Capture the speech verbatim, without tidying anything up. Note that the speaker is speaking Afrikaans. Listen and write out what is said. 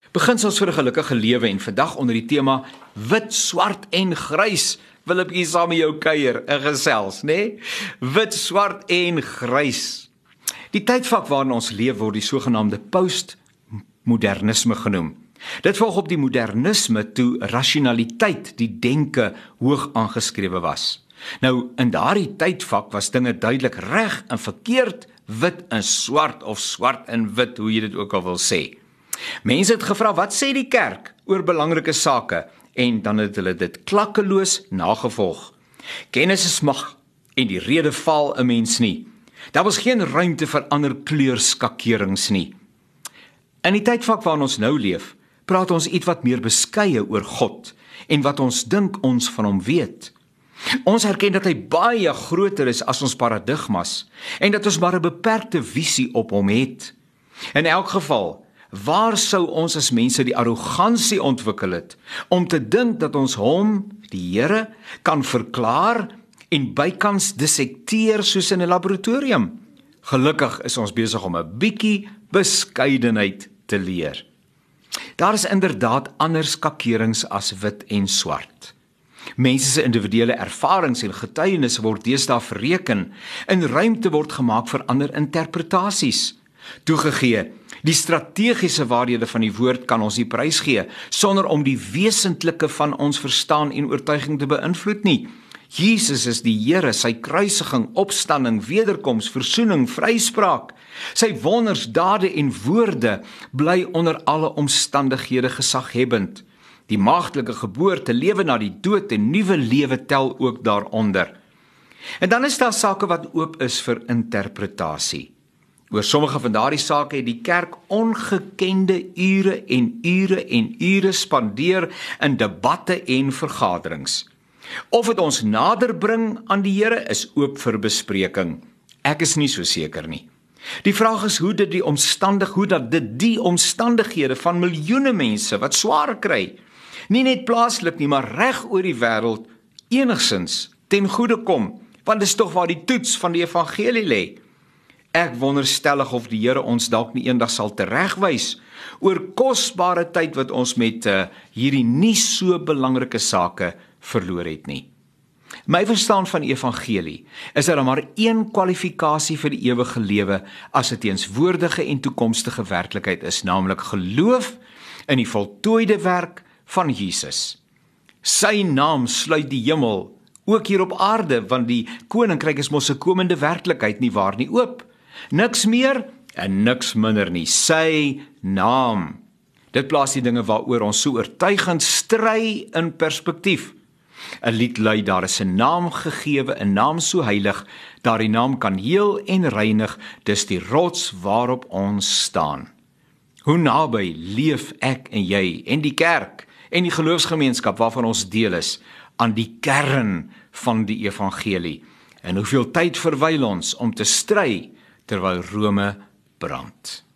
Beginsels vir 'n gelukkige lewe en vandag onder die tema wit, swart en grys wil ek hier saam met jou kuier en gesels, né? Nee? Wit, swart en grys. Die tydvak waarin ons leef word die sogenaamde postmodernisme genoem. Dit volg op die modernisme toe rasionaliteit, die denke, hoog aangeskrewe was. Nou, in daardie tydvak was dinge duidelik reg en verkeerd, wit en swart of swart en wit, hoe jy dit ook al wil sê. Mense het gevra, wat sê die kerk oor belangrike sake? En dan het hulle dit klakkeloos nagevolg. Kennis is mag en die rede faal 'n mens nie. Daar was geen ruimte vir ander kleurskakerings nie. In die tydvak waarin ons nou leef, praat ons iets wat meer beskeie oor God en wat ons dink ons van hom weet. Ons erken dat hy baie groter is as ons paradigmas en dat ons maar 'n beperkte visie op hom het. In elk geval, waar sou ons as mense die arrogansie ontwikkel het om te dink dat ons hom, die Here, kan verklaar en bykans dissekteer soos in 'n laboratorium? Gelukkig is ons besig om 'n bietjie beskeidenheid te leer. Daar is inderdaad ander skakerings as wit en swart. Mense se individuele ervarings en getuienisse word deesdae verreken en ruimte word gemaak vir ander interpretasies. Toegegee, die strategiese waarhede van die woord kan ons nie prysgee sonder om die wesentlike van ons verstaan en oortuiging te beïnvloed nie. Jesus is die Here, sy kruisiging, opstanding, wederkoms, versoening, vryspraak. Sy wonders, dade en woorde bly onder alle omstandighede gesaghebbend. Die maagdelike geboorte, lewe na die dood en nuwe lewe tel ook daaronder. En dan is daar sake wat oop is vir interpretasie. Oor sommige van daardie sake het die kerk ongekende ure en ure en ure spandeer in debatte en vergaderings. Of het ons nader bring aan die Here is oop vir bespreking. Ek is nie so seker nie. Die vraag is hoe dit die omstandig, hoe dat dit die omstandighede van miljoene mense wat swaar kry, nie net plaaslik nie, maar reg oor die wêreld enigsins ten goeie kom, want dis tog waar die toets van die evangelie lê. Ek wonderstellig of die Here ons dalk nie eendag sal teregwys oor kosbare tyd wat ons met uh, hierdie nie so belangrike sake verloor het nie. My verstaan van die evangelie is dat daar maar een kwalifikasie vir die ewige lewe as 'n teenswoordige en toekomstige werklikheid is, naamlik geloof in die voltooide werk van Jesus. Sy naam sluit die hemel, ook hier op aarde, want die koninkryk is mos 'n komende werklikheid, nie waar nie, oop. Niks meer en niks minder nie, sy naam. Dit plaas die dinge waaroor ons so oortuigend stry in perspektief. 'n Lied lui, daar is 'n naam gegewe, 'n naam so heilig, daardie naam kan heel en reinig, dis die rots waarop ons staan. Hoe naby leef ek en jy en die kerk en die geloofsgemeenskap waarvan ons deel is aan die kern van die evangelie, en hoeveel tyd verwyl ons om te stry terwyl Rome brand.